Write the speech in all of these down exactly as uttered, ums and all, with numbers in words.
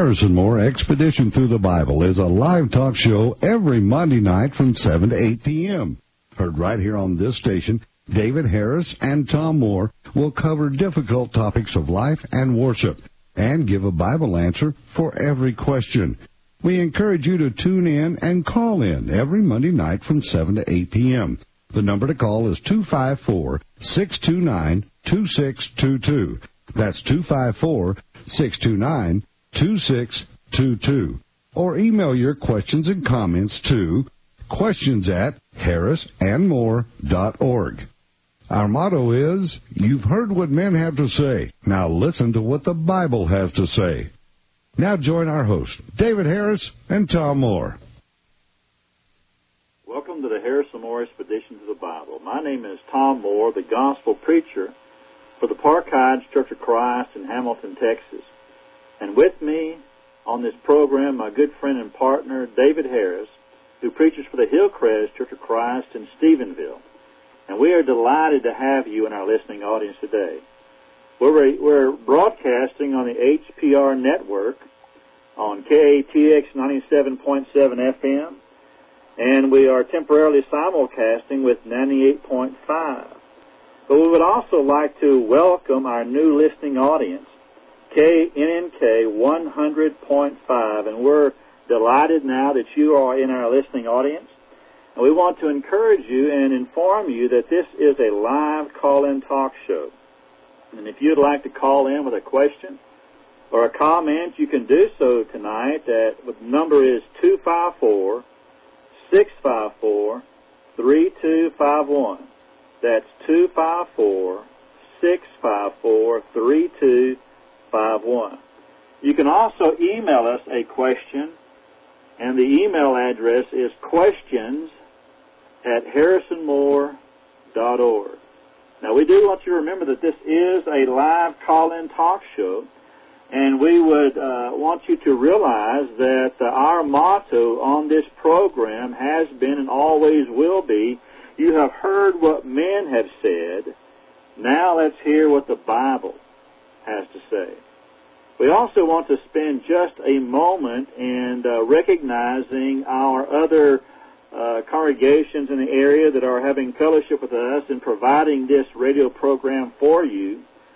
Harrison Moore Expedition Through the Bible is a live talk show every Monday night from seven to eight p.m. Heard right here on this station, David Harris and Tom Moore will cover difficult topics of life and worship and give a Bible answer for every question. We encourage you to tune in and call in every Monday night from seven to eight p.m. The number to call is two five four, six two nine, two six two two. That's two five four, six two nine, two six two two. Or email your questions and comments to questions at harris and moore dot org. Our motto is, you've heard what men have to say. Now listen to what the Bible has to say. Now join our hosts, David Harris and Tom Moore. Welcome to the Harrison Moore Expedition to the Bible. My name is Tom Moore, the gospel preacher for the Park Heights Church of Christ in Hamilton, Texas. And with me on this program, my good friend and partner, David Harris, who preaches for the Hillcrest Church of Christ in Stephenville. And we are delighted to have you in our listening audience today. We're, we're broadcasting on the H P R network on K A T X ninety-seven point seven F M, and we are temporarily simulcasting with ninety-eight point five. But we would also like to welcome our new listening audience, K N N K one hundred point five, and we're delighted now that you are in our listening audience. And we want to encourage you and inform you that this is a live call-in talk show. And if you'd like to call in with a question or a comment, you can do so tonight. At, the number is two five four, six five four, three two five one. That's two five four, six five four, three two five one. You can also email us a question, and the email address is questions at harrison moore dot org. Now, we do want you to remember that this is a live call-in talk show, and we would uh, want you to realize that uh, our motto on this program has been and always will be, you have heard what men have said, now let's hear what the Bible has to say. We also want to spend just a moment in uh, recognizing our other Uh, congregations in the area that are having fellowship with us and providing this radio program for you.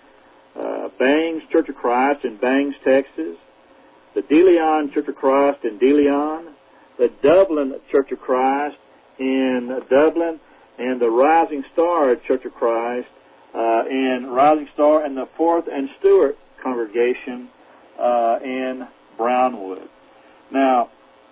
Uh, Bangs Church of Christ in Bangs, Texas. The De Leon Church of Christ in De Leon. The Dublin Church of Christ in Dublin. And the Rising Star Church of Christ uh, in Rising Star, and the Fourth and Stewart congregation uh, in Brownwood. Now,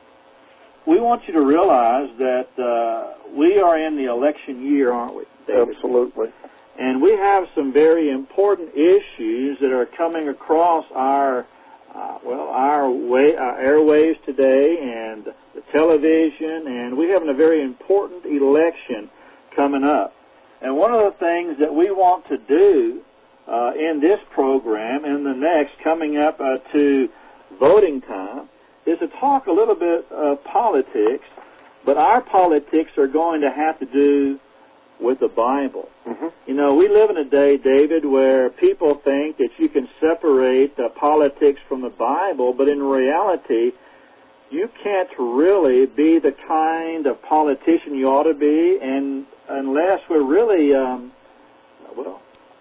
we want you to realize that uh, we are in the election year, aren't we, David? Absolutely. And we have some very important issues that are coming across our, uh, well, our, way, our airwaves today and the television, and we're having a very important election coming up. And one of the things that we want to do uh, in this program and the next, coming up uh, to voting time, is to talk a little bit of politics, but our politics are going to have to do with the Bible. Mm-hmm. You know, we live in a day, David, where people think that you can separate uh, politics from the Bible, but in reality, you can't really be the kind of politician you ought to be, and unless we're really, um, well,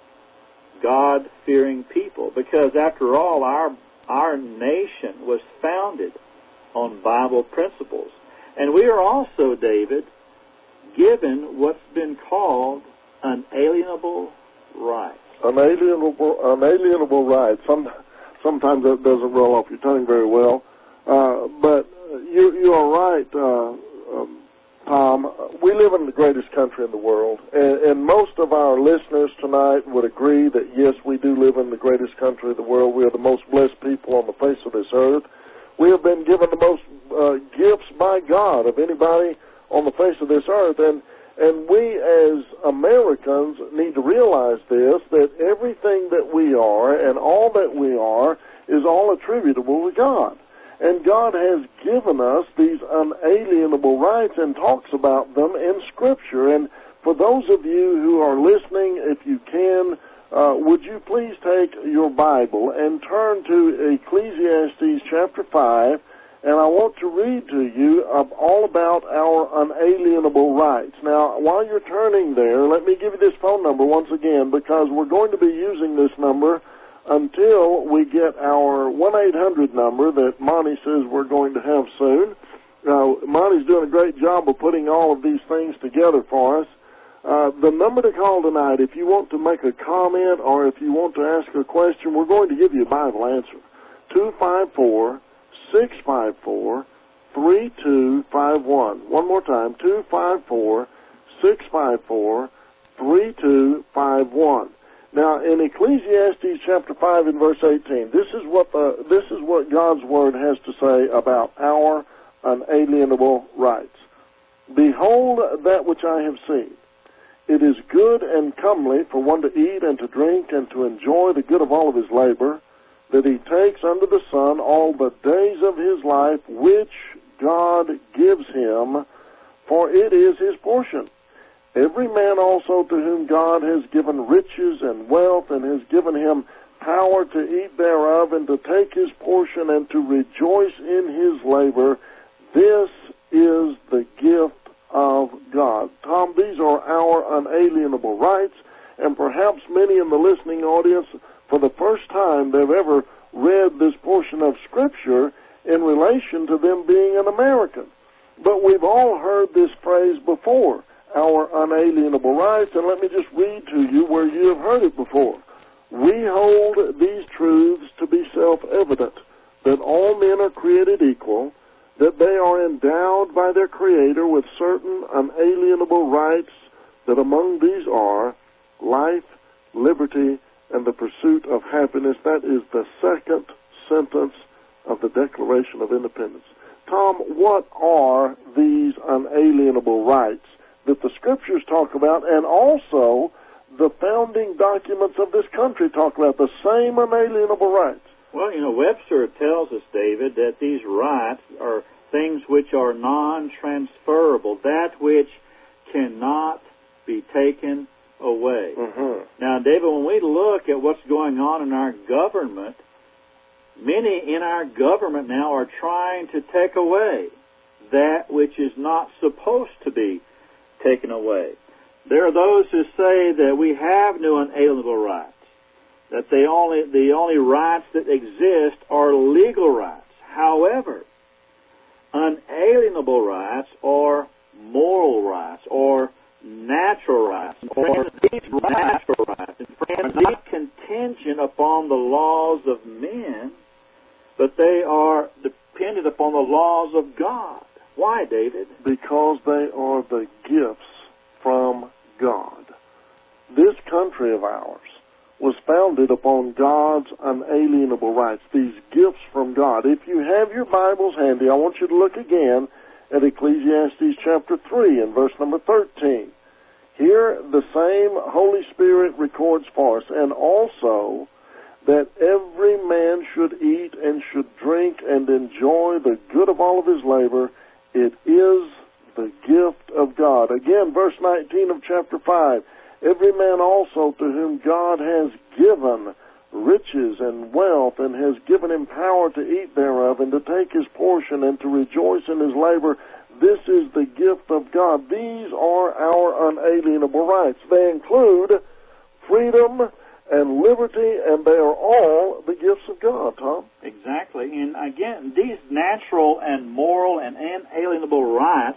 God-fearing people, because after all, our Our nation was founded on Bible principles. And we are also, David, given what's been called unalienable rights. Unalienable, unalienable rights. Some, sometimes that doesn't roll off your tongue very well. Uh, but you, you are right, uh, um, Tom. We live in the greatest country in the world. And, and most of our listeners tonight would agree that, yes, we do live in the greatest country of the world. We are the most blessed people on the face of this earth. We have been given the most uh, gifts by God of anybody on the face of this earth. And, and we as Americans need to realize this, that everything that we are and all that we are is all attributable to God. And God has given us these unalienable rights and talks about them in Scripture. And for those of you who are listening, if you can, uh, would you please take your Bible and turn to Ecclesiastes chapter five, and I want to read to you of all about our unalienable rights. Now, while you're turning there, let me give you this phone number once again, because we're going to be using this number until we get our one eight hundred number that Monty says we're going to have soon. Uh, Monty's doing a great job of putting all of these things together for us. Uh, the number to call tonight, if you want to make a comment or if you want to ask a question, we're going to give you a Bible answer. two five four, six five four, three two five one. One more time, two five four, six five four, three two five one. Now, in Ecclesiastes chapter five and verse eighteen, this is what the, this is what God's Word has to say about our unalienable rights. Behold that which I have seen. It is good and comely for one to eat and to drink and to enjoy the good of all of his labor, that he takes under the sun all the days of his life which God gives him, for it is his portion. Every man also to whom God has given riches and wealth and has given him power to eat thereof and to take his portion and to rejoice in his labor, this is the gift of God. Tom, these are our unalienable rights, and perhaps many in the listening audience, for the first time they've ever read this portion of Scripture in relation to them being an American. But we've all heard this phrase before, our unalienable rights, and let me just read to you where you have heard it before. We hold these truths to be self-evident, that all men are created equal, that they are endowed by their Creator with certain unalienable rights, that among these are life, liberty, and the pursuit of happiness. That is the second sentence of the Declaration of Independence. Tom, what are these unalienable rights that the Scriptures talk about, and also the founding documents of this country talk about, the same unalienable rights? Well, you know, Webster tells us, David, that these rights are things which are non-transferable, that which cannot be taken away. Mm-hmm. Now, David, when we look at what's going on in our government, many in our government now are trying to take away that which is not supposed to be taken away. There are those who say that we have no unalienable rights, that they only the only rights that exist are legal rights. However, unalienable rights are moral rights or natural rights. Friends, these natural rights are not contingent upon the laws of men, but they are dependent upon the laws of God. Why, David? Because they are the gifts from God. This country of ours was founded upon God's unalienable rights, these gifts from God. If you have your Bibles handy, I want you to look again at Ecclesiastes chapter three and verse number thirteen. Here the same Holy Spirit records for us, and also that every man should eat and should drink and enjoy the good of all of his labor. It is the gift of God. Again, verse nineteen of chapter five. Every man also to whom God has given riches and wealth and has given him power to eat thereof and to take his portion and to rejoice in his labor, this is the gift of God. These are our unalienable rights. They include freedom and liberty, and they are all the gifts of God, Tom. Exactly. And again, these natural and moral and inalienable rights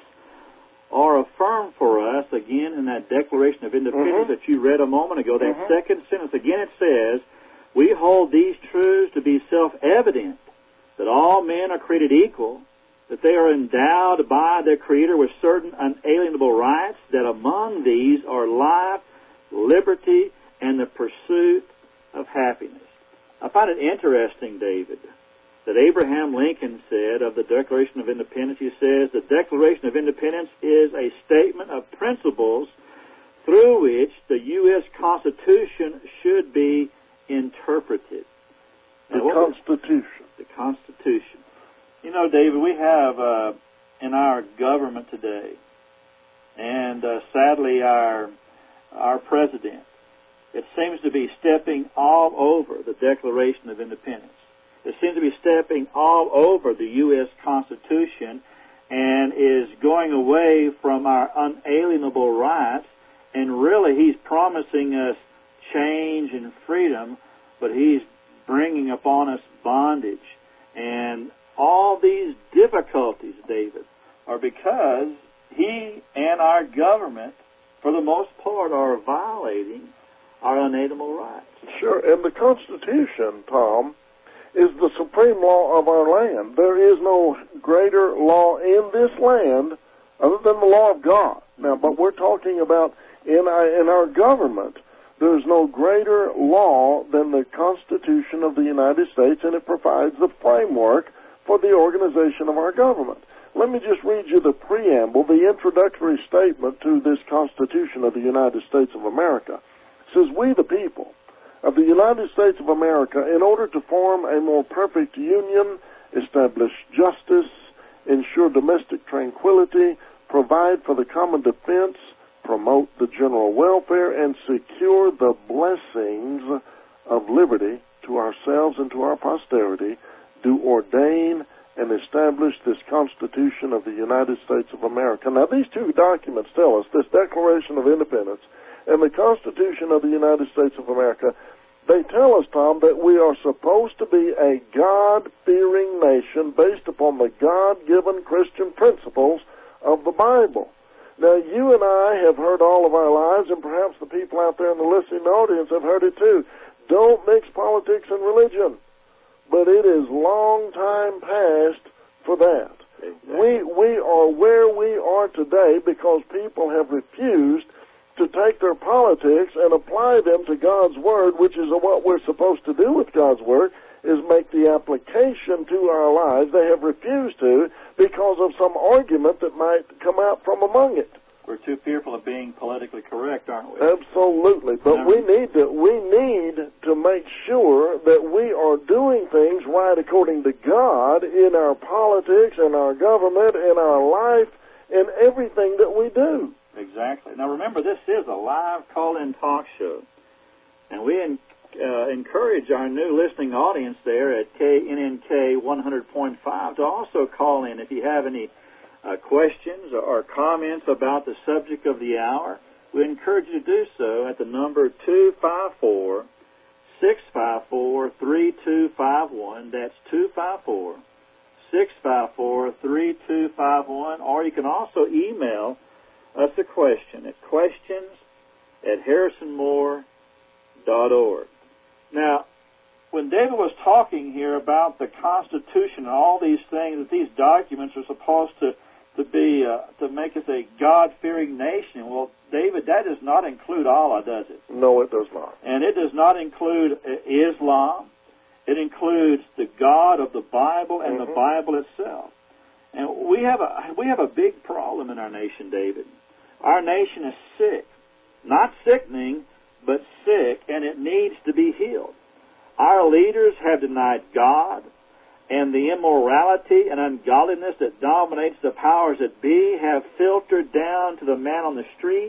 are affirmed for us, again, in that Declaration of Independence mm-hmm. that you read a moment ago. That mm-hmm. second sentence, again, it says, we hold these truths to be self-evident, that all men are created equal, that they are endowed by their Creator with certain unalienable rights, that among these are life, liberty, and the pursuit of happiness. I find it interesting, David, that Abraham Lincoln said of the Declaration of Independence, he says, the Declaration of Independence is a statement of principles through which the U S Constitution should be interpreted. The now, Constitution. The Constitution. You know, David, we have uh, in our government today, and uh, sadly our our president it seems to be stepping all over the Declaration of Independence. It seems to be stepping all over the U S Constitution and is going away from our unalienable rights. And really, he's promising us change and freedom, but he's bringing upon us bondage. And all these difficulties, David, are because he and our government, for the most part, are violating our unalienable rights. Sure, and the Constitution, Tom, is the supreme law of our land. There is no greater law in this land other than the law of God. Now, but we're talking about in our, in our government, there's no greater law than the Constitution of the United States, and it provides the framework for the organization of our government. Let me just read you the preamble, the introductory statement to this Constitution of the United States of America. It says, "We the people of the United States of America, in order to form a more perfect union, establish justice, ensure domestic tranquility, provide for the common defense, promote the general welfare, and secure the blessings of liberty to ourselves and to our posterity, do ordain and establish this Constitution of the United States of America." Now, these two documents tell us, this Declaration of Independence and the Constitution of the United States of America, they tell us, Tom, that we are supposed to be a God-fearing nation based upon the God-given Christian principles of the Bible. Now, you and I have heard all of our lives, and perhaps the people out there in the listening audience have heard it too. Don't mix politics and religion. But it is long time past for that. Exactly. We we are where we are today because people have refused to take their politics and apply them to God's Word, which is what we're supposed to do with God's Word, is make the application to our lives. They have refused to because of some argument that might come out from among it. We're too fearful of being politically correct, aren't we? Absolutely. But Never. we need to we need to make sure that we are doing things right according to God in our politics, in our government, in our life, in everything that we do. Exactly. Now remember, this is a live call-in talk show. And we en- uh, encourage our new listening audience there at K N N K one hundred point five to also call in if you have any Uh, questions or comments about the subject of the hour. We encourage you to do so at the number two five four, six five four, three two five one. That's two five four, six five four, three two five one. Or you can also email us a question at questions at harrison moore dot org. Now, when David was talking here about the Constitution and all these things, that these documents are supposed to to be uh, to make us a God-fearing nation. Well, David, that does not include Allah, does it? No, it does not. And it does not include Islam. It includes the God of the Bible and mm-hmm. the Bible itself. And we have a we have a big problem in our nation, David. Our nation is sick, not sickening, but sick, and it needs to be healed. Our leaders have denied God, and the immorality and ungodliness that dominates the powers that be have filtered down to the man on the street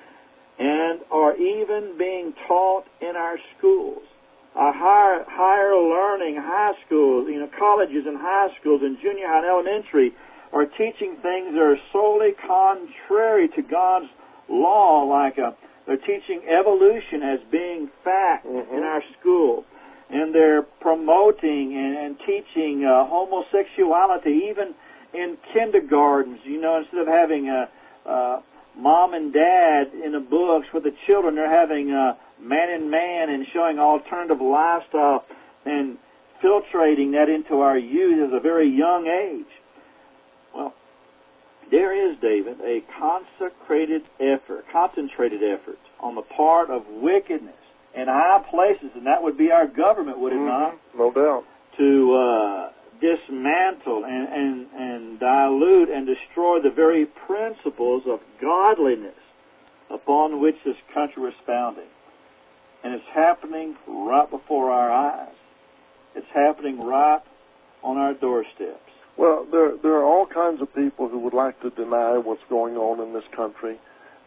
and are even being taught in our schools. Our higher, higher learning high schools, you know, colleges and high schools and junior high and elementary are teaching things that are solely contrary to God's law, like a, they're teaching evolution as being fact mm-hmm. in our schools. And they're promoting and, and teaching uh, homosexuality even in kindergartens. You know, instead of having a, a mom and dad in the books with the children, they're having a man and man and showing alternative lifestyle and filtrating that into our youth at a very young age. Well, there is, David, a consecrated effort, concentrated effort on the part of wickedness in high places, and that would be our government, would it mm-hmm. not? No doubt. To uh, dismantle and, and, and dilute and destroy the very principles of godliness upon which this country was founded. And it's happening right before our eyes. It's happening right on our doorsteps. Well, there there are all kinds of people who would like to deny what's going on in this country.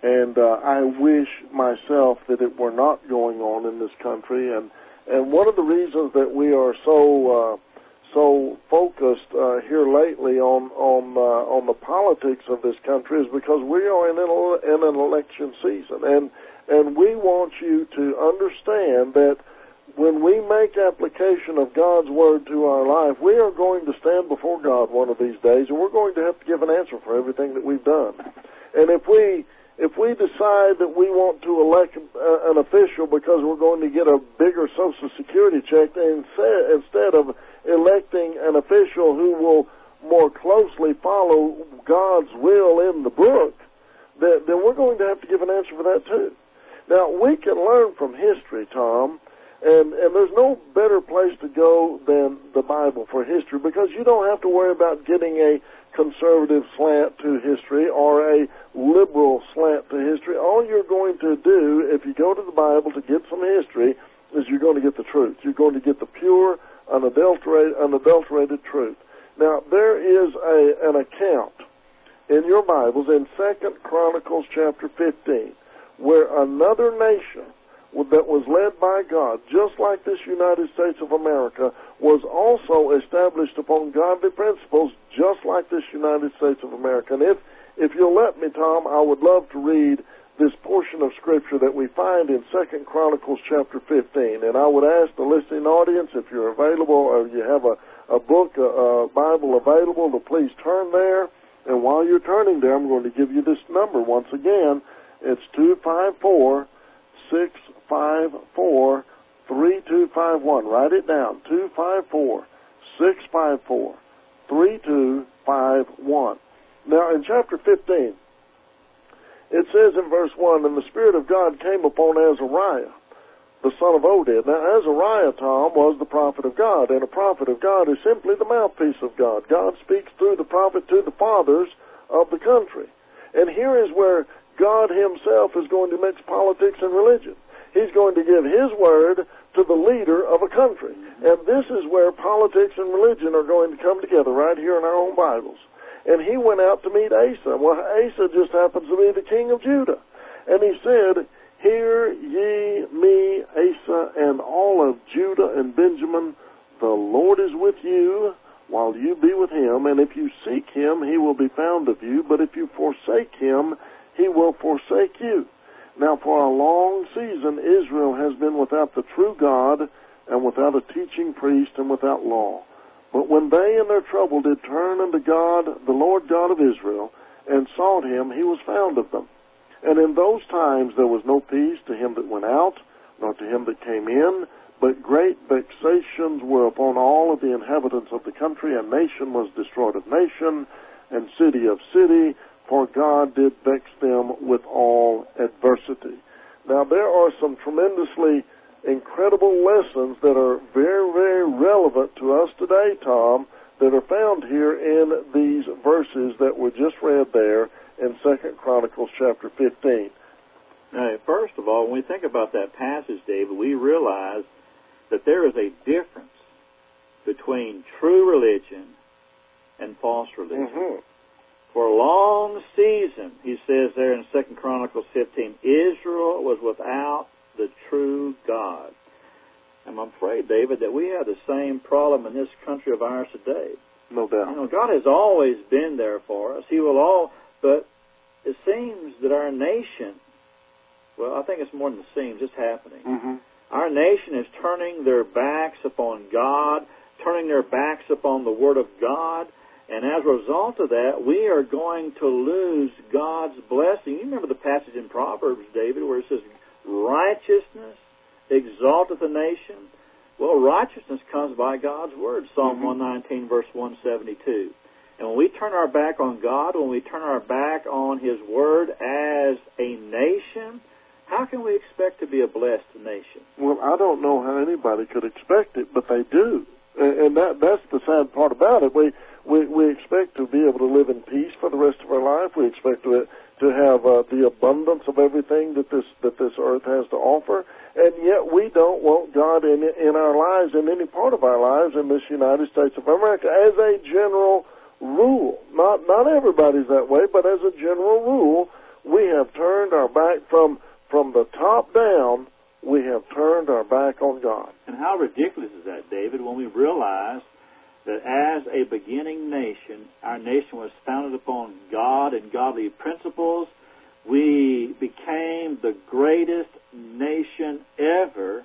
And uh, I wish myself that it were not going on in this country. And and one of the reasons that we are so uh, so focused uh, here lately on on uh, on the politics of this country is because we are in an, in an election season, and and we want you to understand that when we make application of God's Word to our life, we are going to stand before God one of these days, and we're going to have to give an answer for everything that we've done. And if we if we decide that we want to elect uh, an official because we're going to get a bigger Social Security check, instead, instead of electing an official who will more closely follow God's will in the book, then, then we're going to have to give an answer for that too. Now, we can learn from history, Tom, and, and there's no better place to go than the Bible for history, because you don't have to worry about getting a conservative slant to history or a liberal slant to history. All you're going to do if you go to the Bible to get some history is you're going to get the truth. You're going to get the pure, unadulterated, unadulterated truth. Now, there is a, an account in your Bibles in Second Chronicles chapter fifteen where another nation that was led by God, just like this United States of America, was also established upon godly principles, just like this United States of America. And if, if you'll let me, Tom, I would love to read this portion of Scripture that we find in Second Chronicles chapter fifteen. And I would ask the listening audience, if you're available or you have a, a book, a, a Bible available, to please turn there. And while you're turning there, I'm going to give you this number once again. It's two five four, six five four, three two five one. Write it down, two five four, six five four, three two five one. Now, in chapter fifteen, it says in verse one, "And the Spirit of God came upon Azariah, the son of Oded." Now, Azariah, Tom, was the prophet of God, and a prophet of God is simply the mouthpiece of God. God speaks through the prophet to the fathers of the country. And here is where God himself is going to mix politics and religion. He's going to give his word to the leader of a country. And this is where politics and religion are going to come together, right here in our own Bibles. And he went out to meet Asa. Well, Asa just happens to be the king of Judah. And he said, "Hear ye me, Asa, and all of Judah and Benjamin, the Lord is with you, while you be with him. And if you seek him, he will be found of you. But if you forsake him, he will forsake you." Now, for a long season, Israel has been without the true God and without a teaching priest and without law. But when they in their trouble did turn unto God, the Lord God of Israel, and sought him, he was found of them. And in those times there was no peace to him that went out, nor to him that came in, but great vexations were upon all of the inhabitants of the country, and nation was destroyed of nation, and city of city, for God did vex them with all adversity. Now, there are some tremendously incredible lessons that are very, very relevant to us today, Tom, that are found here in these verses that were just read there in Second Chronicles chapter fifteen. Now, first of all, when we think about that passage, David, we realize that there is a difference between true religion and false religion. Mm-hmm. For a long season, he says there in Second Chronicles fifteen, Israel was without the true God. And I'm afraid, David, that we have the same problem in this country of ours today. No doubt. You know, God has always been there for us. He will all, but it seems that our nation, well, I think it's more than it seems, it's happening. Mm-hmm. Our nation is turning their backs upon God, turning their backs upon the Word of God, and as a result of that, we are going to lose God's blessing. You remember the passage in Proverbs, David, where it says, "Righteousness exalteth a nation." Well, righteousness comes by God's Word, Psalm mm-hmm. one nineteen, verse one seventy-two. And when we turn our back on God, when we turn our back on His Word as a nation, how can we expect to be a blessed nation? Well, I don't know how anybody could expect it, but they do. And that that's the sad part about it. We we we expect to be able to live in peace for the rest of our life. We expect to to have uh, the abundance of everything that this that this earth has to offer, and yet we don't want God in in our lives, in any part of our lives in this United States of America, as a general rule. Not not everybody's that way, but as a general rule, We have turned our back from from the top down. We have turned our back on God. And how ridiculous is that, David, when we realize that as a beginning nation, our nation was founded upon God and godly principles. We became the greatest nation ever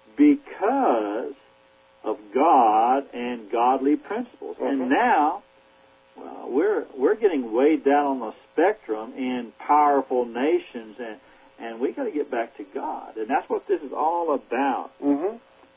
because of God and godly principles. Mm-hmm. And now, well, we're we're getting way down on the spectrum in powerful nations, and and we got to get back to God, and that's what this is all about. Mm-hmm.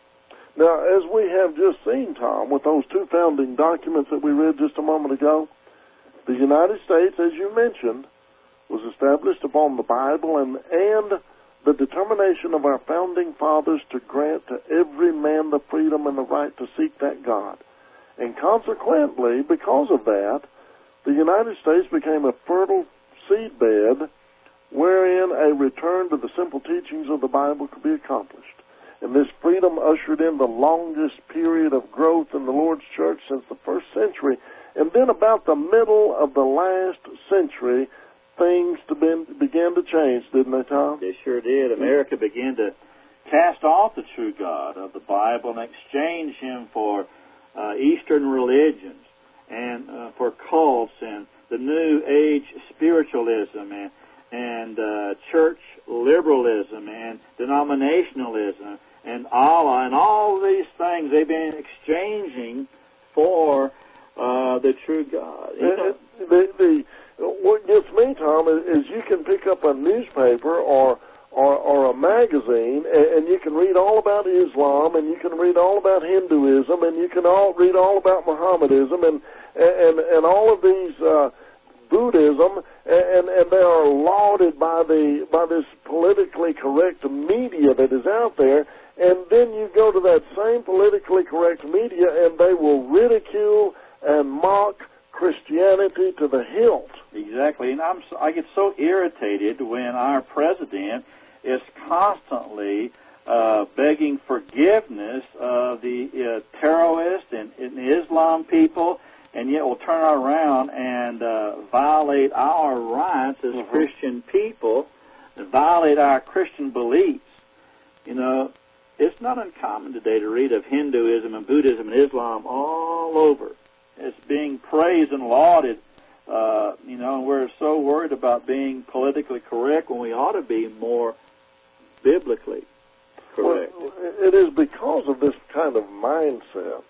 Now, as we have just seen, Tom, with those two founding documents that we read just a moment ago, the United States, as you mentioned, was established upon the Bible and and the determination of our founding fathers to grant to every man the freedom and the right to seek that God. And consequently, because of that, the United States became a fertile seedbed wherein a return to the simple teachings of the Bible could be accomplished. And this freedom ushered in the longest period of growth in the Lord's church since the first century. And then about the middle of the last century, things to be, began to change, didn't they, Tom? They sure did. America began to cast off the true God of the Bible and exchange him for uh, Eastern religions and uh, for cults and the New Age spiritualism and, and uh, church liberalism and denominationalism and Allah and all these things they've been exchanging for uh, the true God. You know, the, the, what gets me, Tom, is, is you can pick up a newspaper or or, or a magazine, and, and you can read all about Islam, and you can read all about Hinduism, and you can all read all about Mohammedanism, and and and all of these uh, Buddhism, and and they are lauded by the by this politically correct media that is out there. And then you go to that same politically correct media, and they will ridicule and mock Christianity to the hilt. Exactly, and I'm so, I get so irritated when our president is constantly uh, begging forgiveness of the uh, terrorists and, and Islam people, and yet will turn around and uh, violate our rights as mm-hmm. Christian people, and violate our Christian beliefs. You know, it's not uncommon today to read of Hinduism and Buddhism and Islam all over. It's being praised and lauded. Uh, you know, and we're so worried about being politically correct when we ought to be more biblically correct. Well, it is because of this kind of mindset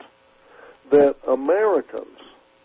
that Americans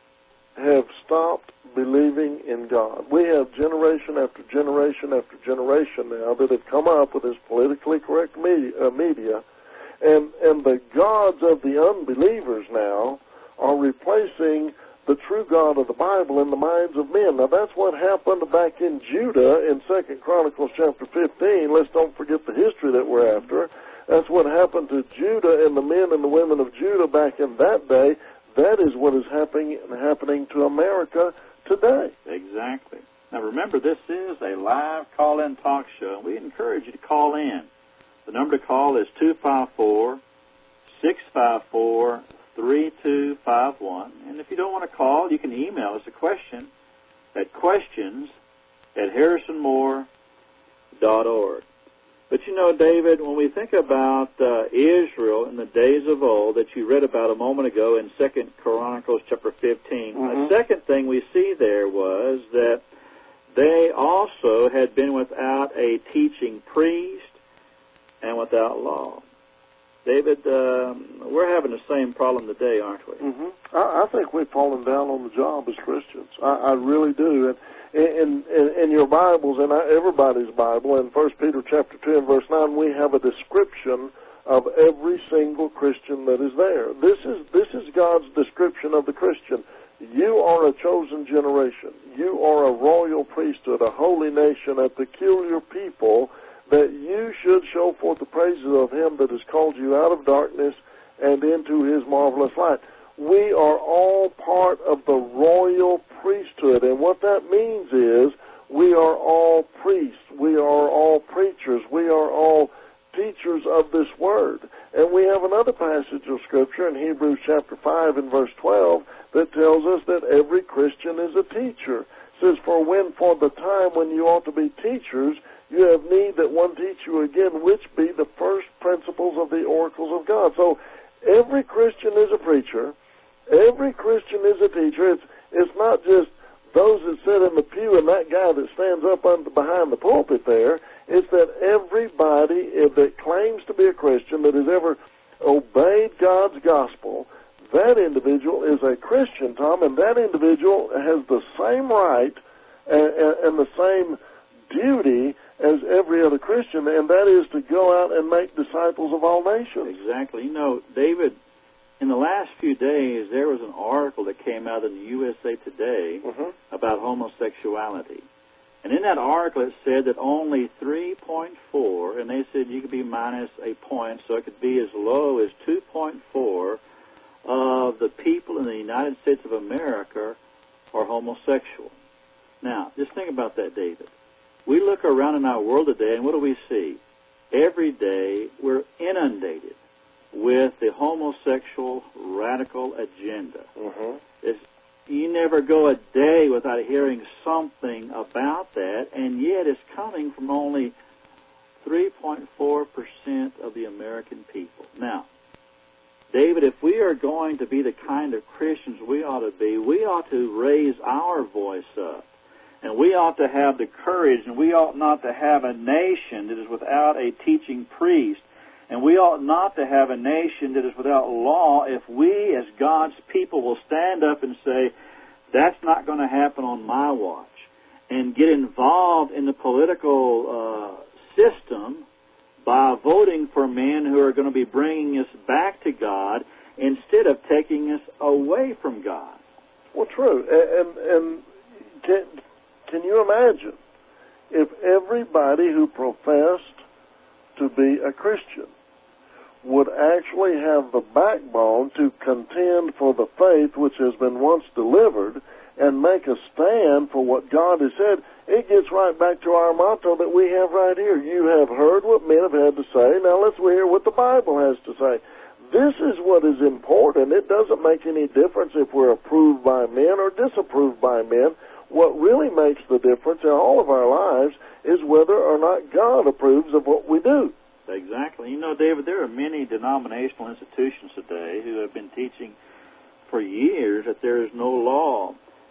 have stopped believing in God. We have generation after generation after generation now that have come up with this politically correct media, uh, media and, and the gods of the unbelievers now are replacing the true God of the Bible in the minds of men. Now, that's what happened back in Judah in Second Chronicles chapter fifteen. Let's don't forget the history that we're after. That's what happened to Judah and the men and the women of Judah back in that day. That is what is happening happening to America today. Exactly. Now, remember, this is a live call-in talk show, and we encourage you to call in. The number to call is two five four, six five four, three two five one. And if you don't want to call, you can email us a question at questions at harrison moore dot org. But you know, David, when we think about uh, Israel in the days of old that you read about a moment ago in Second Chronicles chapter fifteen, mm-hmm. the second thing we see there was that they also had been without a teaching priest and without law. David, um, we're having the same problem today, aren't we? Mm-hmm. I, I think we've fallen down on the job as Christians. I, I really do. And in, in, in your Bibles, and everybody's Bible, in First Peter chapter two and verse nine, we have a description of every single Christian that is there. This is this is God's description of the Christian. You are a chosen generation. You are a royal priesthood, a holy nation, a peculiar people, that you should show forth the praises of him that has called you out of darkness and into his marvelous light. We are all part of the royal priesthood, and what that means is we are all priests, we are all preachers, we are all teachers of this word. And we have another passage of Scripture in Hebrews chapter five and verse twelve that tells us that every Christian is a teacher. says, for when for the time when you ought to be teachers, you have need that one teach you again, which be the first principles of the oracles of God. So every Christian is a preacher. Every Christian is a teacher. It's, it's not just those that sit in the pew and that guy that stands up under, behind the pulpit there. It's that everybody that claims to be a Christian, that has ever obeyed God's gospel, that individual is a Christian, Tom, and that individual has the same right and, and the same duty as every other Christian, and that is to go out and make disciples of all nations. Exactly. You know, David, in the last few days, there was an article that came out in the U S A Today mm-hmm. about homosexuality. And in that article, it said that only three point four, and they said you could be minus a point, so it could be as low as two point four of the people in the United States of America are homosexual. Now, just think about that, David. We look around in our world today, and what do we see? Every day, we're inundated with the homosexual radical agenda. Mm-hmm. It's, you never go a day without hearing something about that, and yet it's coming from only three point four percent of the American people. Now, David, if we are going to be the kind of Christians we ought to be, we ought to raise our voice up. And we ought to have the courage, and we ought not to have a nation that is without a teaching priest. And we ought not to have a nation that is without law if we, as God's people, will stand up and say, that's not going to happen on my watch, and get involved in the political uh, system by voting for men who are going to be bringing us back to God instead of taking us away from God. Well, true. And, and can, can you imagine if everybody who professed to be a Christian would actually have the backbone to contend for the faith which has been once delivered and make a stand for what God has said? It gets right back to our motto that we have right here. You have heard what men have had to say. Now let's hear what the Bible has to say. This is what is important. It doesn't make any difference if we're approved by men or disapproved by men. What really makes the difference in all of our lives is whether or not God approves of what we do. Exactly. You know, David, there are many denominational institutions today who have been teaching for years that there is no law,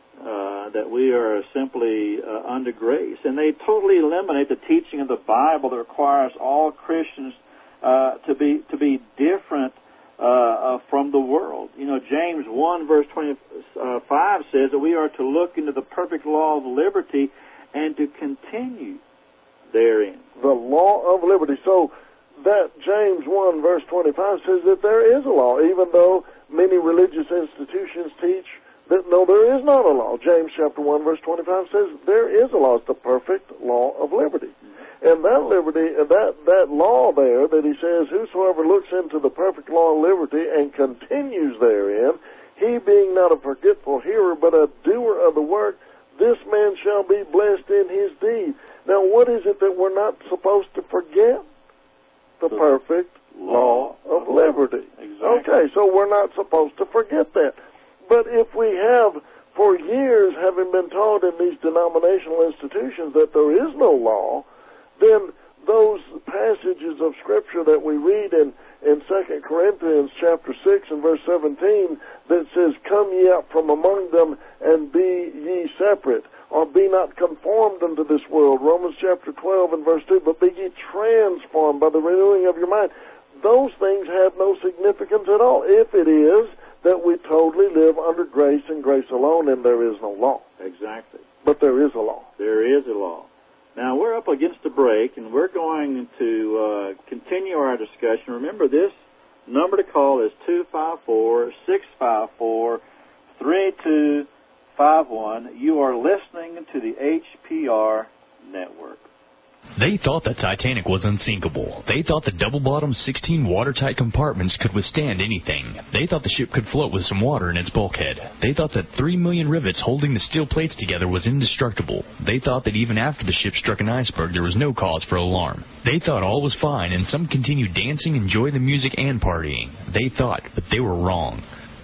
uh, that we are simply uh, under grace. And they totally eliminate the teaching of the Bible that requires all Christians uh, to be to be different uh, uh, from the world. You know, James one, verse twenty-five says that we are to look into the perfect law of liberty and to continue therein. The law of liberty. So that James one, verse twenty-five says that there is a law, even though many religious institutions teach that no, there is not a law. James chapter one, verse twenty-five says there is a law. It's the perfect law of liberty. And that liberty, that, that law there that he says, whosoever looks into the perfect law of liberty and continues therein, he being not a forgetful hearer, but a doer of the work, this man shall be blessed in his deed. Now, what is it that we're not supposed to forget? The, the perfect law of liberty. Exactly. Okay, so we're not supposed to forget that. But if we have, for years, having been taught in these denominational institutions that there is no law, then those passages of Scripture that we read in, in Second Corinthians chapter six and verse seventeen that says, come ye out from among them and be ye separate, or be not conformed unto this world, Romans chapter twelve and verse two, but be ye transformed by the renewing of your mind. Those things have no significance at all if it is that we totally live under grace and grace alone and there is no law. Exactly. But there is a law. There is a law. Now, we're up against the break, and we're going to uh, continue our discussion. Remember, this number to call is two five four, six five four, three two five one. You are listening to the H P R Network. They thought the Titanic was unsinkable. They thought the double-bottom sixteen watertight compartments could withstand anything. They thought the ship could float with some water in its bulkhead. They thought that three million rivets holding the steel plates together was indestructible. They thought that even after the ship struck an iceberg, there was no cause for alarm. They thought all was fine, and some continued dancing, enjoying the music, and partying. They thought, but they were wrong.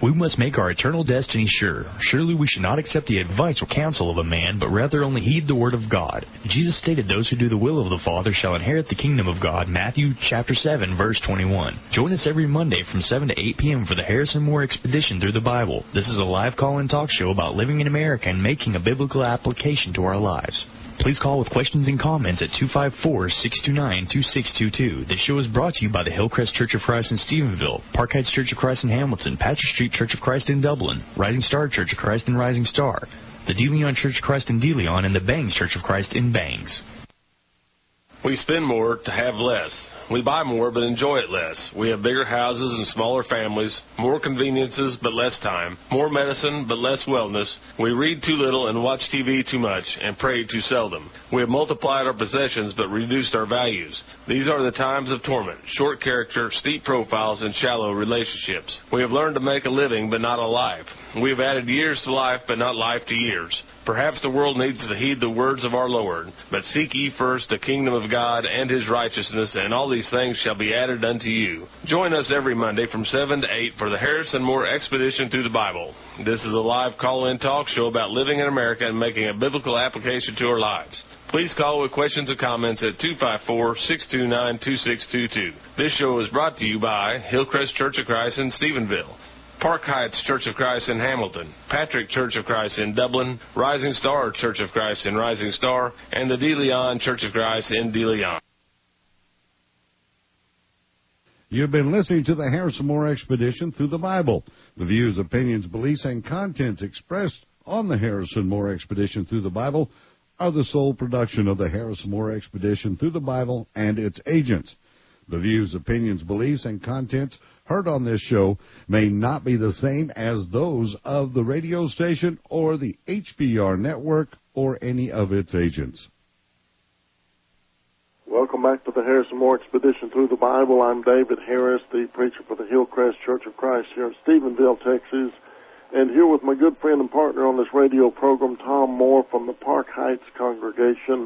We must make our eternal destiny sure. Surely we should not accept the advice or counsel of a man, but rather only heed the word of God. Jesus stated those who do the will of the Father shall inherit the kingdom of God, Matthew chapter seven, verse twenty-one. Join us every Monday from seven to eight p.m. for the Harrison Moore Expedition Through the Bible. This is a live call-in talk show about living in America and making a biblical application to our lives. Please call with questions and comments at two five four, six two nine, two six two two. This show is brought to you by the Hillcrest Church of Christ in Stephenville, Park Heights Church of Christ in Hamilton, Patrick Street Church of Christ in Dublin, Rising Star Church of Christ in Rising Star, the De Leon Church of Christ in De Leon, and the Bangs Church of Christ in Bangs. We spend more to have less. We buy more but enjoy it less. We have bigger houses and smaller families, more conveniences but less time, more medicine but less wellness. We read too little and watch T V too much and pray too seldom. We have multiplied our possessions but reduced our values. These are the times of torment, short character, steep profiles, and shallow relationships. We have learned to make a living but not a life. We have added years to life but not life to years. Perhaps the world needs to heed the words of our Lord. But seek ye first the kingdom of God and his righteousness, and all these things shall be added unto you. Join us every Monday from seven to eight for the Harrison Moore Expedition Through the Bible. This is a live call-in talk show about living in America and making a biblical application to our lives. Please call with questions or comments at two five four, six two nine, two six two two. This show is brought to you by Hillcrest Church of Christ in Stephenville, Park Heights Church of Christ in Hamilton, Patrick Church of Christ in Dublin, Rising Star Church of Christ in Rising Star, and the De Leon Church of Christ in De Leon. You've been listening to the Harrison Moore Expedition Through the Bible. The views, opinions, beliefs, and contents expressed on the Harrison Moore Expedition Through the Bible are the sole production of the Harrison Moore Expedition Through the Bible and its agents. The views, opinions, beliefs, and contents heard on this show may not be the same as those of the radio station or the H B R network or any of its agents. Welcome back to the Harrison Moore Expedition Through the Bible. I'm David Harris, the preacher for the Hillcrest Church of Christ here in Stephenville, Texas, and here with my good friend and partner on this radio program, Tom Moore from the Park Heights congregation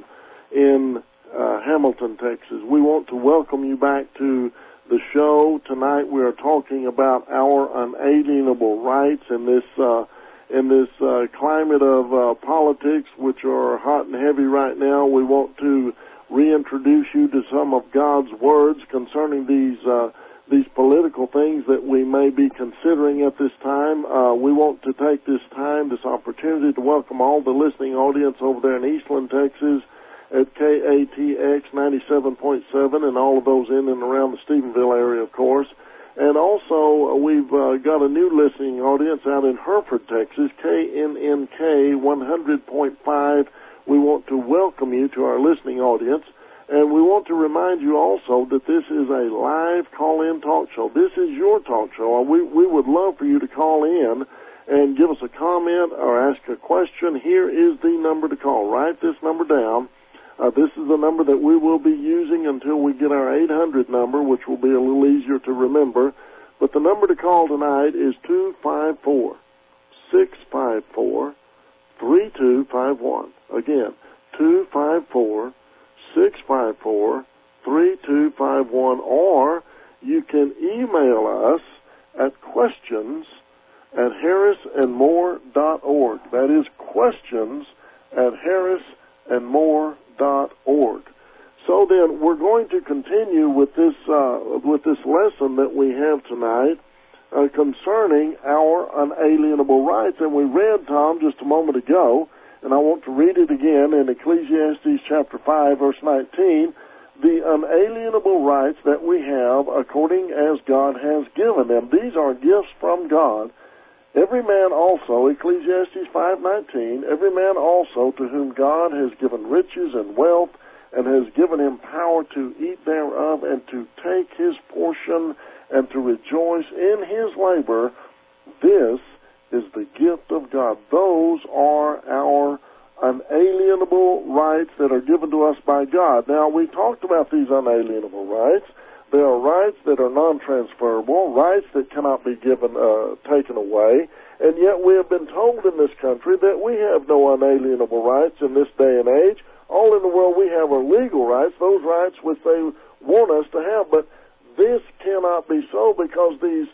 in uh, Hamilton, Texas. We want to welcome you back to the show. Tonight we are talking about our unalienable rights in this uh, in this uh, climate of uh, politics, which are hot and heavy right now. We want to reintroduce you to some of God's words concerning these uh, these political things that we may be considering at this time. Uh, we want to take this time, this opportunity, to welcome all the listening audience over there in Eastland, Texas, at K A T X ninety-seven point seven, and all of those in and around the Stephenville area, of course. And also, uh, we've uh, got a new listening audience out in Hereford, Texas, K N N K one hundred point five. We want to welcome you to our listening audience, and we want to remind you also that this is a live call-in talk show. This is your talk show. We, we would love for you to call in and give us a comment or ask a question. Here is the number to call. Write this number down. Uh, this is the number that we will be using until we get our eight hundred number, which will be a little easier to remember. But the number to call tonight is two five four, six five four, three two five one. Again, two five four, six five four, three two five one. Or you can email us at questions at harris and moore dot org. That is questions at harris and moore dot org. So then, we're going to continue with this uh, with this lesson that we have tonight uh, concerning our unalienable rights. And we read, Tom, just a moment ago, and I want to read it again in Ecclesiastes chapter five, verse nineteen, the unalienable rights that we have according as God has given them. These are gifts from God. Every man also, Ecclesiastes five nineteen, every man also to whom God has given riches and wealth and has given him power to eat thereof and to take his portion and to rejoice in his labor, this is the gift of God. Those are our unalienable rights that are given to us by God. Now, we talked about these unalienable rights. There are rights that are non-transferable, rights that cannot be given, uh, taken away, and yet we have been told in this country that we have no unalienable rights in this day and age. All in the world we have are legal rights, those rights which they want us to have, but this cannot be so because these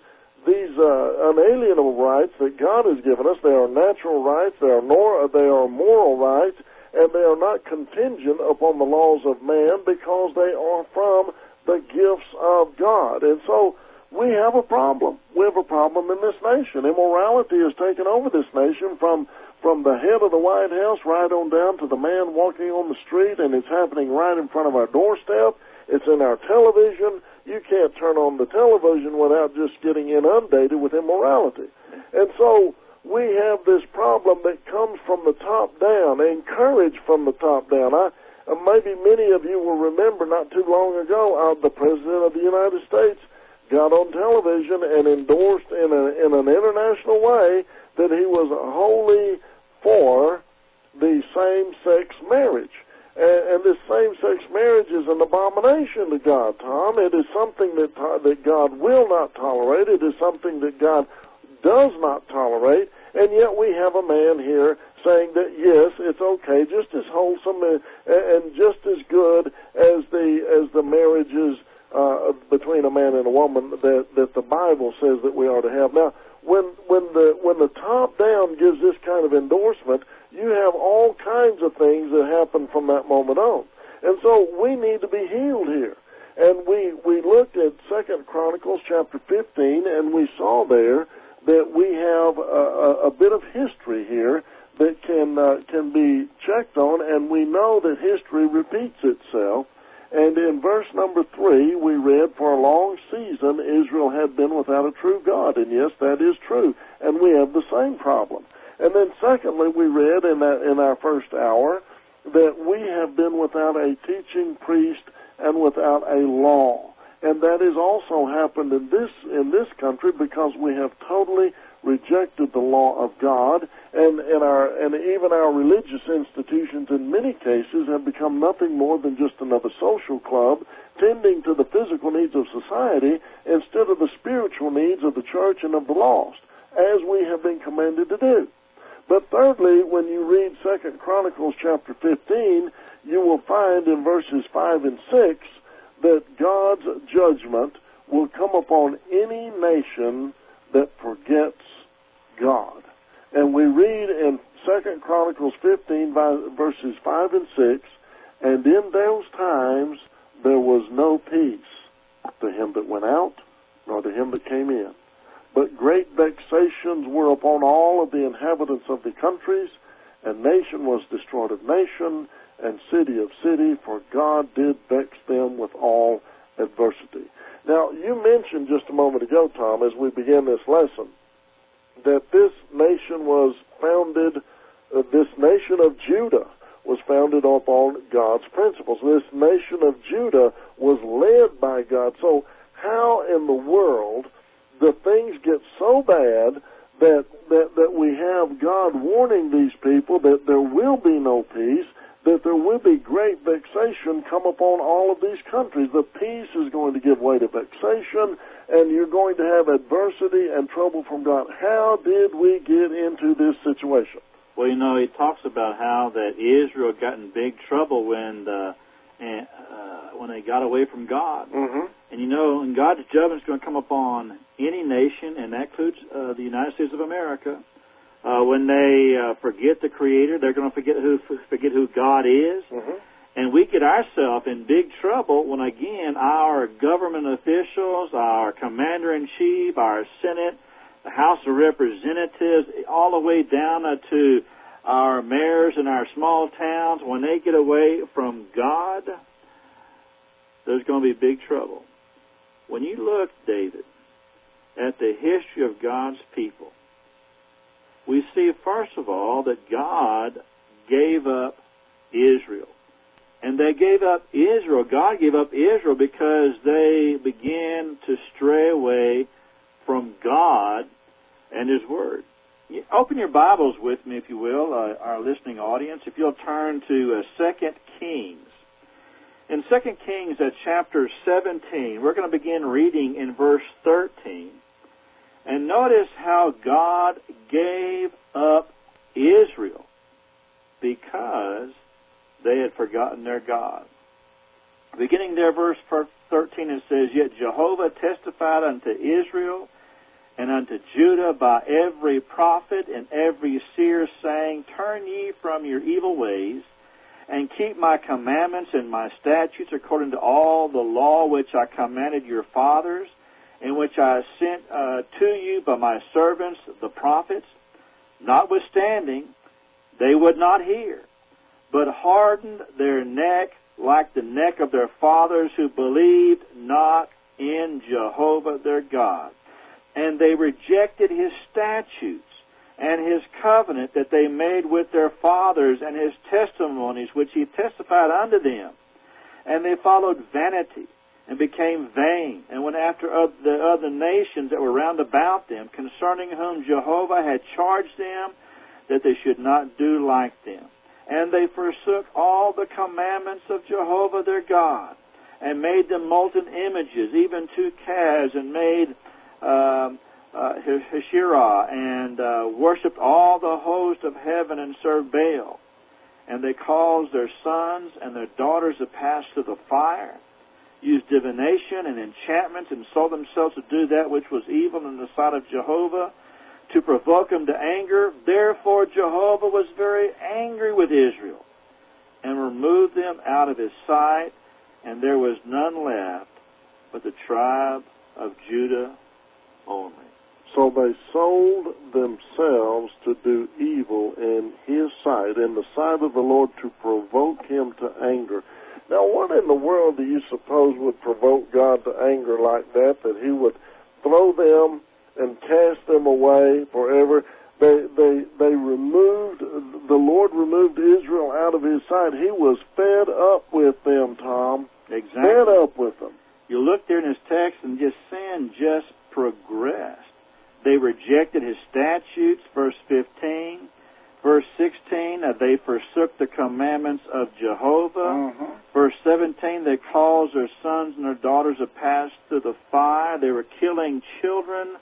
these uh, unalienable rights that God has given us. They are natural rights, they are, nor, they are moral rights, and they are not contingent upon the laws of man because they are from the gifts of God. And so we have a problem. We have a problem in this nation. Immorality has taken over this nation from from the head of the White House right on down to the man walking on the street, and it's happening right in front of our doorstep. It's in our television. You can't turn on the television without just getting inundated with immorality. And so we have this problem that comes from the top down, encouraged from the top down. I, uh, maybe many of you will remember not too long ago, uh, the President of the United States got on television and endorsed in, a, in an international way that he was wholly for the same-sex marriage. And, and this same-sex marriage is an abomination to God, Tom. It is something that, that God will not tolerate. It is something that God does not tolerate. And yet we have a man here saying that, yes, it's okay, just as wholesome and, and just as good as the, as the marriages uh, between a man and a woman that, that the Bible says that we are to have. Now, When when the when the top down gives this kind of endorsement, you have all kinds of things that happen from that moment on, and so we need to be healed here. And we we looked at Second Chronicles chapter fifteen, and we saw there that we have a, a, a bit of history here that can uh, can be checked on, and we know that history repeats itself. And in verse number three, we read, for a long season Israel had been without a true God. And yes, that is true. And we have the same problem. And then secondly, we read in, that, in our first hour that we have been without a teaching priest and without a law. And that has also happened in this, in this country because we have totally rejected the law of God, and, and our and even our religious institutions in many cases have become nothing more than just another social club tending to the physical needs of society instead of the spiritual needs of the church and of the lost, as we have been commanded to do. But thirdly, when you read Second Chronicles chapter fifteen, you will find in verses five and six that God's judgment will come upon any nation that forgets God. And we read in Second Chronicles fifteen, verses five and six, and in those times there was no peace to him that went out, nor to him that came in. But great vexations were upon all of the inhabitants of the countries, and nation was destroyed of nation, and city of city, for God did vex them with all adversity. Now, you mentioned just a moment ago, Tom, as we began this lesson, that this nation was founded, uh, this nation of Judah was founded upon God's principles. This nation of Judah was led by God. So how in the world do things get so bad that, that, that we have God warning these people that there will be no peace, that there will be great vexation come upon all of these countries? The peace is going to give way to vexation, and you're going to have adversity and trouble from God. How did we get into this situation? Well, you know, he talks about how that Israel got in big trouble when the, uh, when they got away from God. Mm-hmm. And, you know, and God's judgment is going to come upon any nation, and that includes uh, the United States of America. Uh, when they uh, forget the Creator, they're going to forget who forget who God is. Mm-hmm. And we get ourselves in big trouble when, again, our government officials, our commander-in-chief, our Senate, the House of Representatives, all the way down to our mayors in our small towns, when they get away from God, there's going to be big trouble. When you look, David, at the history of God's people, we see, first of all, that God gave up Israel. And they gave up Israel. God gave up Israel because they began to stray away from God and His Word. Open your Bibles with me, if you will, uh, our listening audience. If you'll turn to uh, Second Kings. In Second Kings, at chapter seventeen, we're going to begin reading in verse thirteen. And notice how God gave up Israel because they had forgotten their God. Beginning there, verse thirteen, it says, Yet Jehovah testified unto Israel, and unto Judah by every prophet and every seer, saying, Turn ye from your evil ways, and keep my commandments and my statutes according to all the law which I commanded your fathers, and which I sent uh, to you by my servants the prophets. Notwithstanding, they would not hear, but hardened their neck like the neck of their fathers, who believed not in Jehovah their God. And they rejected his statutes and his covenant that they made with their fathers, and his testimonies which he testified unto them. And they followed vanity and became vain, and went after the other nations that were round about them, concerning whom Jehovah had charged them that they should not do like them. And they forsook all the commandments of Jehovah their God, and made them molten images, even two calves, and made um, uh, Asherah, and uh, worshipped all the host of heaven, and served Baal. And they caused their sons and their daughters to pass through the fire, used divination and enchantments, and sold themselves to do that which was evil in the sight of Jehovah, to provoke him to anger. Therefore Jehovah was very angry with Israel, and removed them out of his sight, and there was none left but the tribe of Judah only. So they sold themselves to do evil in his sight, in the sight of the Lord, to provoke him to anger. Now, what in the world do you suppose would provoke God to anger like that, that he would throw them and cast them away forever? They, they, they removed, the Lord removed Israel out of his sight. He was fed up with them, Tom. Exactly. Fed up with them. You look there in his text, and just sin just progressed. They rejected his statutes, verse fifteen. Verse sixteen, uh, they forsook the commandments of Jehovah. Uh-huh. Verse seventeen, they caused their sons and their daughters to pass through the fire. They were killing children.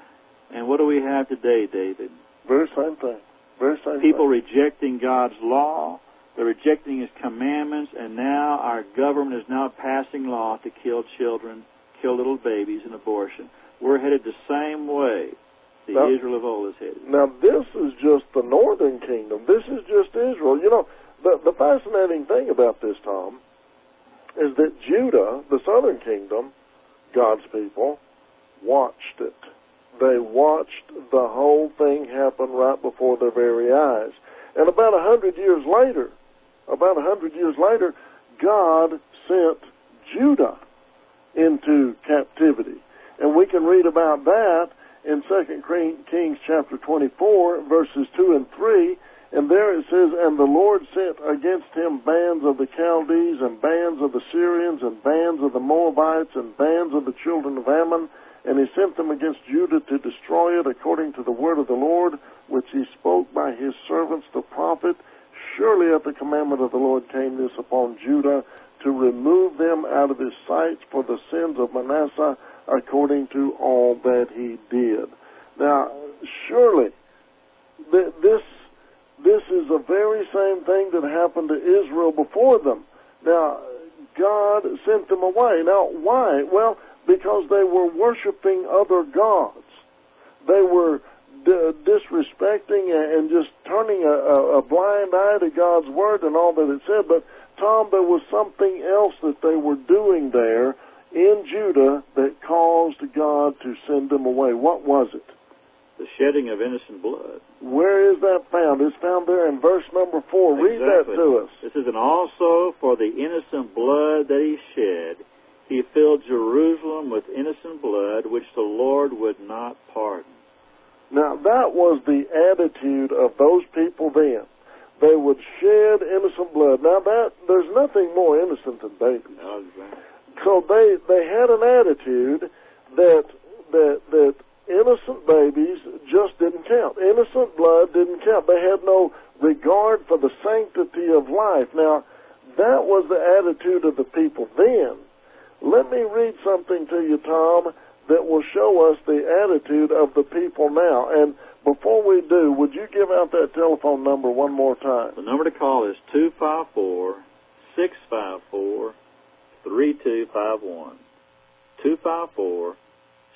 And what do we have today, David? Very same thing. Very same People thing. rejecting God's law. They're rejecting his commandments. And now our government is now passing law to kill children, kill little babies, and abortion. We're headed the same way the now, Israel of old is headed. Now, this is just the northern kingdom. This is just Israel. You know, the, the fascinating thing about this, Tom, is that Judah, the southern kingdom, God's people, watched it. They watched the whole thing happen right before their very eyes. And about a hundred years later, about a hundred years later, God sent Judah into captivity. And we can read about that in Second Kings chapter twenty-four, verses two and three, and there it says, And the Lord sent against him bands of the Chaldees, and bands of the Syrians, and bands of the Moabites, and bands of the children of Ammon, and he sent them against Judah to destroy it, according to the word of the Lord, which he spoke by his servants the prophet. Surely at the commandment of the Lord came this upon Judah, to remove them out of his sight for the sins of Manasseh, according to all that he did. Now, surely, th- this this is the very same thing that happened to Israel before them. Now, God sent them away. Now, why? Well, because they were worshiping other gods. They were d- disrespecting and just turning a, a, a blind eye to God's word and all that it said. But, Tom, there was something else that they were doing there in Judah that caused God to send them away. What was it? The shedding of innocent blood. Where is that found? It's found there in verse number four. Read Exactly. that to us. It says, And also for the innocent blood that he shed, he filled Jerusalem with innocent blood, which the Lord would not pardon. Now, that was the attitude of those people then. They would shed innocent blood. Now, that there's nothing more innocent than babies. No, exactly. So they, they had an attitude that that that innocent babies just didn't count. Innocent blood didn't count. They had no regard for the sanctity of life. Now, that was the attitude of the people then. Let me read something to you, Tom, that will show us the attitude of the people now. And before we do, would you give out that telephone number one more time? The number to call is two five four, six five four, three two five one. two five four,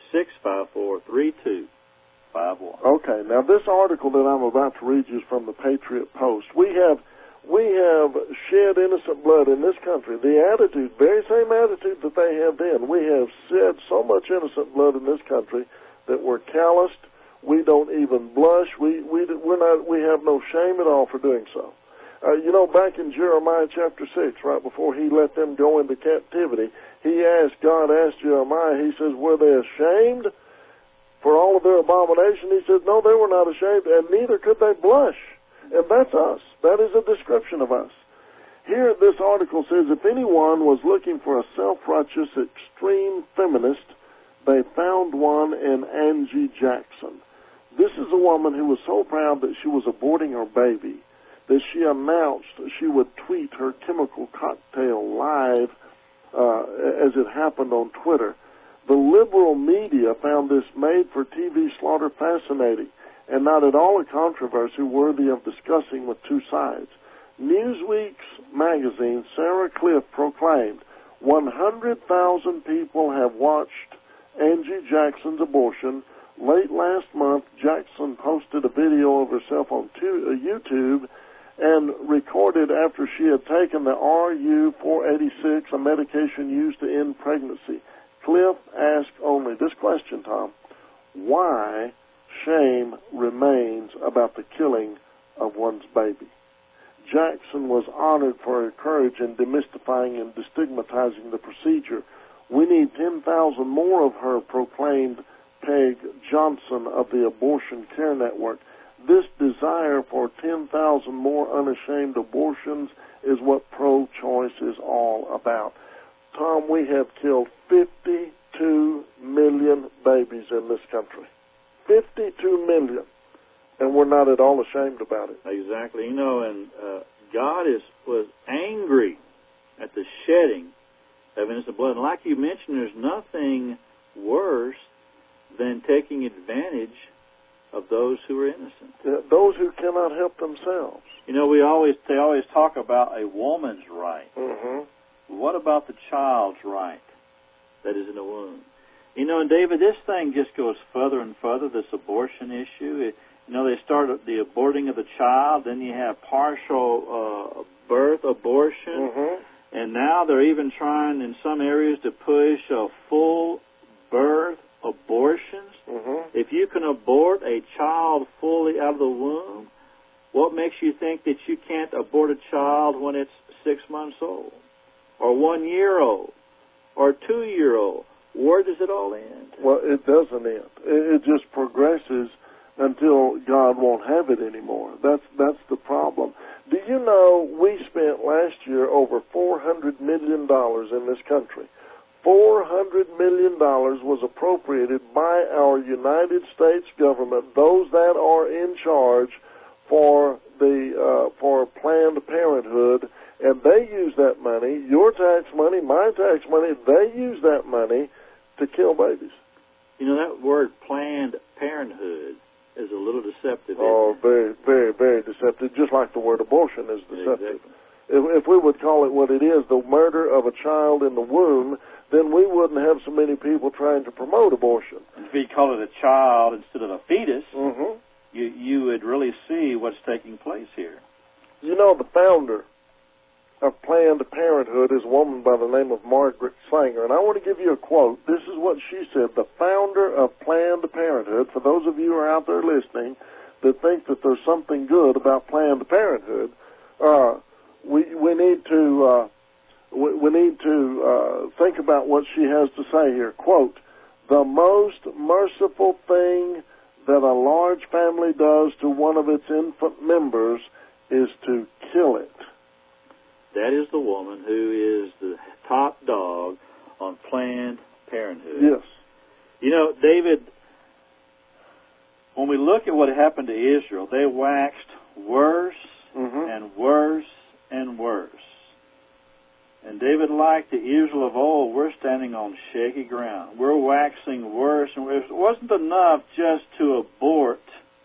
six five four, three two five one. Okay, now this article that I'm about to read you is from the Patriot Post. We have we have shed innocent blood in this country. The attitude, very same attitude that they had then. We have shed so much innocent blood in this country that we're calloused. We don't even blush. We we we're not. We have no shame at all for doing so. Uh, you know, back in Jeremiah chapter six, right before he let them go into captivity, he asked, God asked Jeremiah, he says, were they ashamed for all of their abomination? He says, no, they were not ashamed, and neither could they blush. And that's us. That is a description of us. Here, this article says, if anyone was looking for a self-righteous, extreme feminist, they found one in Angie Jackson. This is a woman who was so proud that she was aborting her baby that she announced she would tweet her chemical cocktail live uh, as it happened on Twitter. The liberal media found this made-for-T V slaughter fascinating and not at all a controversy worthy of discussing with two sides. Newsweek's magazine, Sarah Cliff, proclaimed, one hundred thousand people have watched Angie Jackson's abortion. Late last month, Jackson posted a video of herself on YouTube and recorded after she had taken the R U four eighty-six, a medication used to end pregnancy. Cliff asked only this question, Tom: why shame remains about the killing of one's baby? Jackson was honored for her courage in demystifying and destigmatizing the procedure. We need ten thousand more of her, proclaimed Peg Johnson of the Abortion Care Network. This desire for ten thousand more unashamed abortions is what pro-choice is all about. Tom, we have killed fifty-two million babies in this country. fifty-two million. And we're not at all ashamed about it. Exactly. You know, and uh, God is was angry at the shedding of innocent blood. And like you mentioned, there's nothing worse than taking advantage of those who are innocent. Yeah, those who cannot help themselves. You know, we always they always talk about a woman's right. Mm-hmm. What about the child's right that is in the womb? You know, and David, this thing just goes further and further, this abortion issue. It, you know, they start the aborting of the child, then you have partial uh, birth abortion, mm-hmm. and now they're even trying in some areas to push uh, full birth abortions. Mm-hmm. If you can abort a child fully out of the womb, what makes you think that you can't abort a child when it's six months old, or one year old, or two year old? Where does it all end? Well, it doesn't end. It just progresses until God won't have it anymore. That's that's the problem. Do you know we spent last year over four hundred million dollars in this country? four hundred million dollars was appropriated by our United States government, those that are in charge for the uh, for Planned Parenthood, and they use that money, your tax money, my tax money, they use that money to kill babies. You know, that word Planned Parenthood is a little deceptive. Oh, isn't it? very, very, very deceptive, just like the word abortion is deceptive. Exactly. If, if we would call it what it is, the murder of a child in the womb, then we wouldn't have so many people trying to promote abortion. If you call it a child instead of a fetus, mm-hmm. you, you would really see what's taking place here. You know, the founder of Planned Parenthood is a woman by the name of Margaret Sanger, and I want to give you a quote. This is what she said. The founder of Planned Parenthood, for those of you who are out there listening that think that there's something good about Planned Parenthood, uh, we we need to uh, we, we need to uh, think about what she has to say here. Quote, the most merciful thing that a large family does to one of its infant members is to kill it. That is the woman who is the top dog on Planned Parenthood. Yes. You know, David, when we look at what happened to Israel, they waxed worse mm-hmm. and worse and worse. And David, like the Israel of old, we're standing on shaky ground. We're waxing worse and worse. It wasn't enough just to abort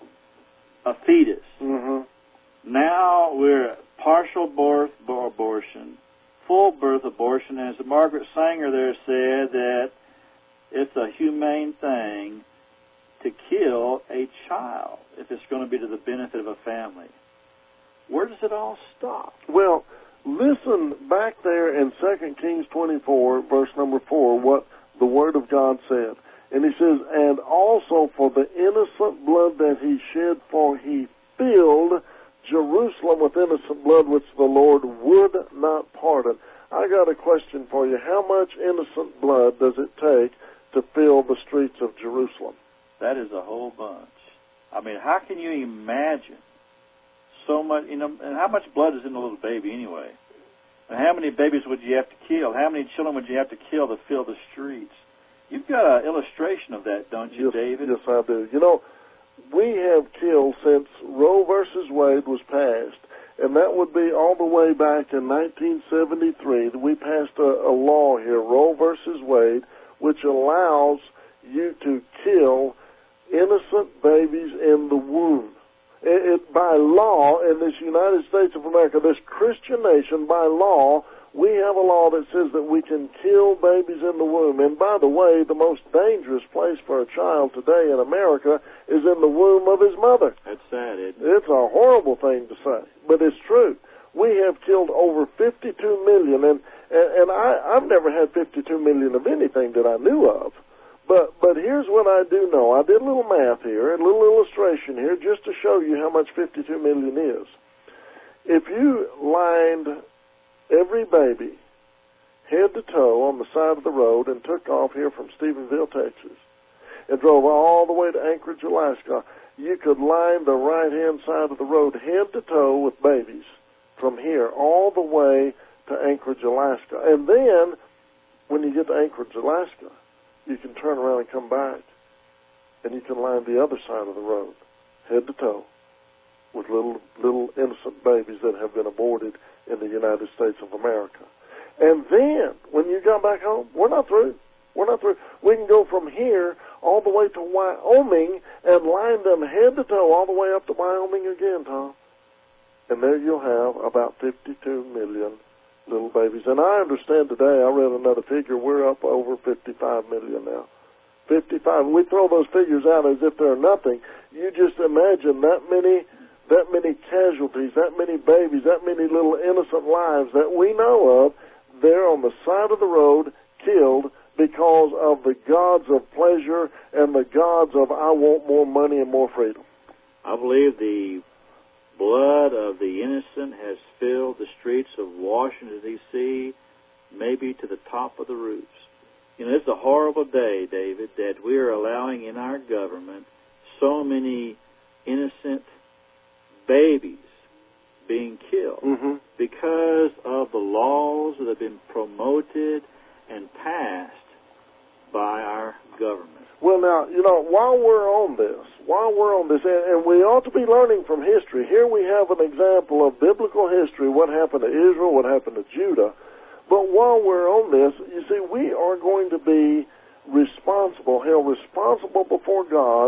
a fetus. Mm-hmm. Now we're partial birth abortion, full birth abortion. As Margaret Sanger there said, that it's a humane thing to kill a child if it's going to be to the benefit of a family. Where does it all stop? Well, listen back there in Second Kings twenty-four, verse number four, what the Word of God said. And he says, and also for the innocent blood that he shed, for he filled Jerusalem with innocent blood, which the Lord would not pardon. I got a question for you. How much innocent blood does it take to fill the streets of Jerusalem? That is a whole bunch. I mean, how can you imagine so much, you know, and how much blood is in a little baby anyway? And how many babies would you have to kill? How many children would you have to kill to fill the streets? You've got an illustration of that, don't you, yes, David? Yes, I do. You know, we have killed since Roe versus Wade was passed, and that would be all the way back in nineteen seventy-three. We passed a, a law here, Roe versus Wade, which allows you to kill innocent babies in the womb. It, it, by law, in this United States of America, this Christian nation, by law, we have a law that says that we can kill babies in the womb. And by the way, the most dangerous place for a child today in America is in the womb of his mother. That's sad, isn't it? It's a horrible thing to say, but it's true. We have killed over fifty-two million, and, and, and I, I've never had fifty-two million of anything that I knew of. But but here's what I do know. I did a little math here, a little illustration here, just to show you how much fifty-two million is. If you lined every baby head to toe on the side of the road and took off here from Stephenville, Texas, and drove all the way to Anchorage, Alaska, you could line the right-hand side of the road head to toe with babies from here all the way to Anchorage, Alaska. And then, when you get to Anchorage, Alaska, you can turn around and come back, and you can line the other side of the road, head to toe, with little little innocent babies that have been aborted in the United States of America. And then, when you come back home, we're not through. We're not through. We can go from here all the way to Wyoming and line them head to toe all the way up to Wyoming again, Tom. And there you'll have about fifty-two million little babies. And I understand today, I read another figure, we're up over fifty-five million now. fifty-five. We throw those figures out as if they're nothing. You just imagine that many that many casualties, that many babies, that many little innocent lives that we know of, they're on the side of the road, killed because of the gods of pleasure and the gods of I want more money and more freedom. I believe the blood of the innocent has filled the streets of Washington, D C, maybe to the top of the roofs. You know, it's a horrible day, David, that we are allowing in our government so many innocent babies being killed mm-hmm. because of the laws that have been promoted and passed by our government. Well, now, you know, while we're on this, while we're on this, and, and we ought to be learning from history, here we have an example of biblical history, what happened to Israel, what happened to Judah. But while we're on this, you see, we are going to be responsible, held responsible before God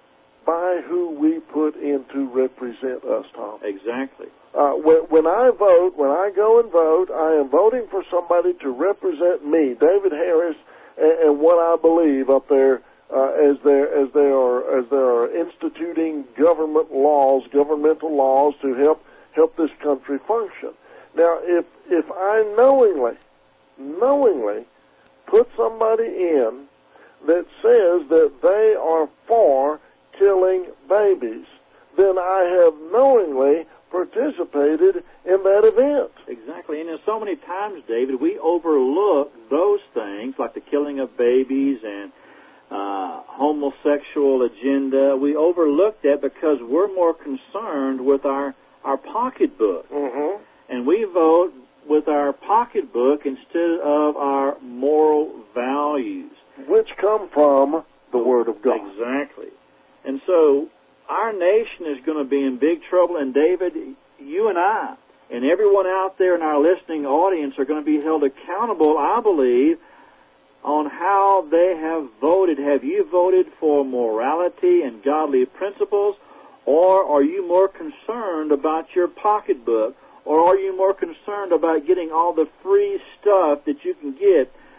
by who we put in to represent us, Tom. Exactly. Uh, when, when I vote, when I go and vote, I am voting for somebody to represent me, David Harris, and, and what I believe up there uh, as there as they are as they are instituting government laws, governmental laws to help help this country function. Now, if if I knowingly, knowingly put somebody in that says that they are for killing babies, then I have knowingly participated in that event. Exactly. And there's so many times, David, we overlook those things like the killing of babies and uh, homosexual agenda. We overlook that because we're more concerned with our, our pocketbook. Mm-hmm. And we vote with our pocketbook instead of our moral values. Which come from the Word of God. Exactly. And so our nation is going to be in big trouble. And David, you and I and everyone out there in our listening audience are going to be held accountable, I believe, on how they have voted. Have you voted for morality and godly principles, or are you more concerned about your pocketbook, or are you more concerned about getting all the free stuff that you can get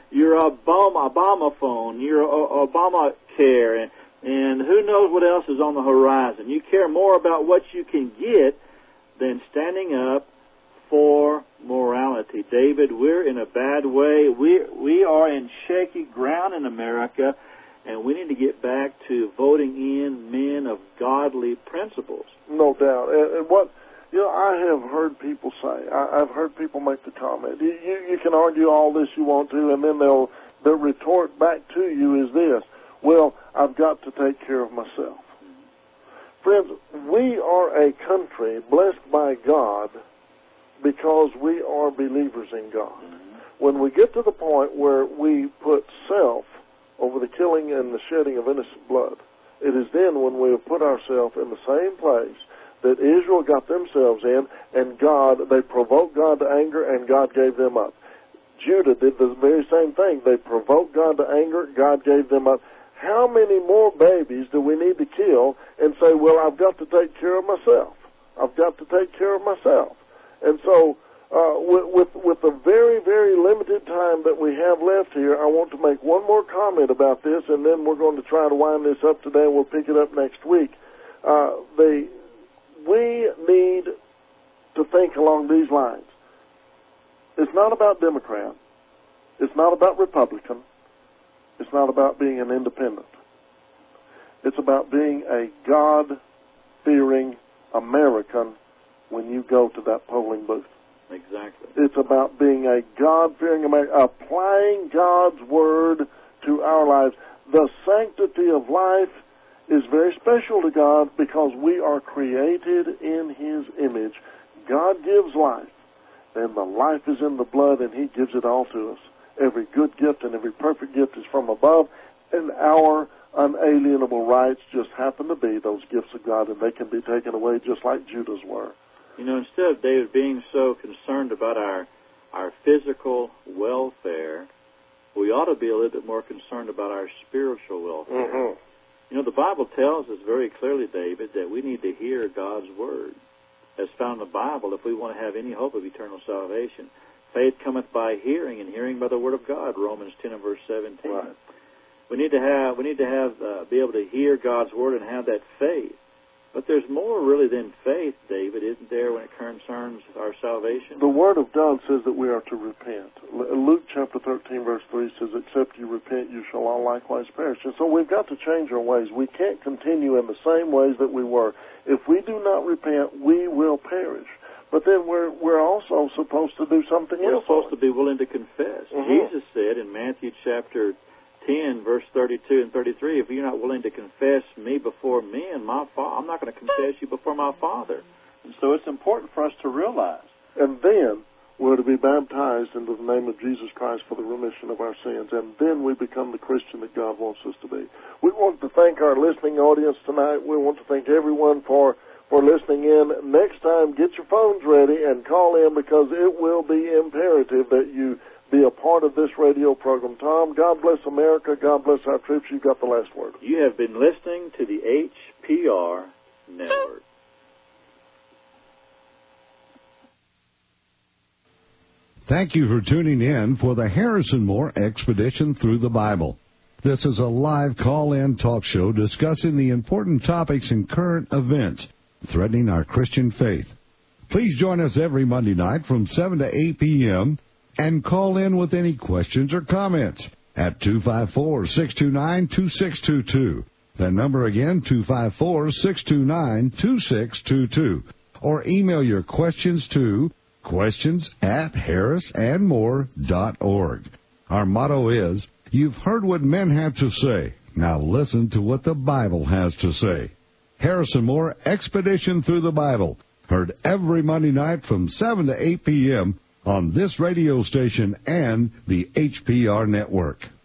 your Obama, Obama phone, your o- Obamacare, and, and who knows what else is on the horizon. You care more about what you can get than standing up for morality. David, we're in a bad way. We we are in shaky ground in America, and we need to get back to voting in men of godly principles. No doubt. And, and what, you know, I have heard people say, I, I've heard people make the comment, you, you, you can argue all this you want to, and then they'll, the retort back to you is this, well, I've got to take care of myself. Friends, we are a country blessed by God because we are believers in God. Mm-hmm. When we get to the point where we put self over the killing and the shedding of innocent blood, it is then when we have put ourselves in the same place that Israel got themselves in, and God, they provoked God to anger, and God gave them up. Judah did the very same thing. They provoked God to anger, God gave them up. How many more babies do we need to kill and say, well, I've got to take care of myself. I've got to take care of myself. And so, uh, with, with, with the very, very limited time that we have left here, I want to make one more comment about this, and then we're going to try to wind this up today, and we'll pick it up next week. Uh, the, we need to think along these lines. It's not about Democrat. It's not about Republican. It's not about being an independent. It's about being a God-fearing American when you go to that polling booth. Exactly. It's about being a God-fearing American, applying God's Word to our lives. The sanctity of life is very special to God because we are created in His image. God gives life, and the life is in the blood, and He gives it all to us. Every good gift and every perfect gift is from above, and our unalienable rights just happen to be those gifts of God, and they can be taken away just like Judah's were. You know, instead of David being so concerned about our our physical welfare, we ought to be a little bit more concerned about our spiritual welfare. Mm-hmm. You know, the Bible tells us very clearly, David, that we need to hear God's Word as found in the Bible if we want to have any hope of eternal salvation. Faith cometh by hearing, and hearing by the Word of God, Romans ten and verse seventeen. Right. We need to have, we need to have, uh, be able to hear God's Word and have that faith. But there's more really than faith, David, isn't there, when it concerns our salvation? The Word of God says that we are to repent. Luke chapter thirteen, verse three says, except you repent, you shall all likewise perish. And so we've got to change our ways. We can't continue in the same ways that we were. If we do not repent, we will perish. But then we're we're also supposed to do something we're else. We're supposed to be willing to confess. Mm-hmm. Jesus said in Matthew chapter ten, verse thirty-two and thirty-three, if you're not willing to confess me before men, my fa- I'm not going to confess you before my Father. And so it's important for us to realize. And then we're to be baptized into the name of Jesus Christ for the remission of our sins. And then we become the Christian that God wants us to be. We want to thank our listening audience tonight. We want to thank everyone for, for listening in. Next time, get your phones ready and call in, because it will be imperative that you be a part of this radio program. Tom, God bless America. God bless our troops. You've got the last word. You have been listening to the H P R Network. Thank you for tuning in for the Harrison Moore Expedition Through the Bible. This is a live call-in talk show discussing the important topics and current events threatening our Christian faith. Please join us every Monday night from seven to eight p.m. and call in with any questions or comments at two five four, six two nine, two six two two. That number again, two five four, six two nine, two six two two. Or email your questions to questions at harris and more dot org. Our motto is, you've heard what men have to say. Now listen to what the Bible has to say. Harrison Moore Expedition Through the Bible. Heard every Monday night from seven to eight p.m. on this radio station and the H P R Network.